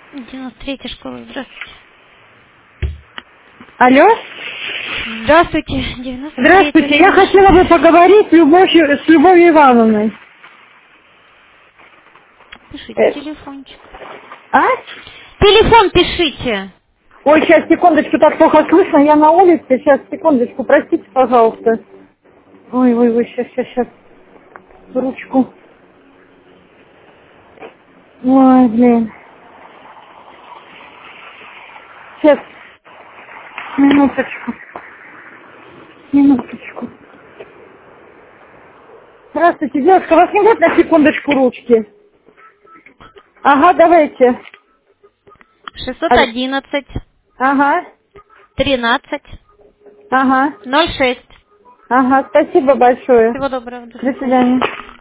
93-я школа, здравствуйте. Алло? Здравствуйте, 93-я. Здравствуйте, я хотела бы поговорить с Любовью Ивановной. Пишите телефончик. А? Телефон пишите. Ой, сейчас, секундочку, так плохо слышно, я на улице, сейчас, секундочку, простите, пожалуйста. Ой, сейчас, ручку. Ой, блин. Сейчас, минуточку. Здравствуйте, девушка, у вас не будет на секундочку ручки? Ага, давайте. 611 Ага, 13 ага, 06. ага, спасибо большое. Всего доброго, до До свидания. свидания.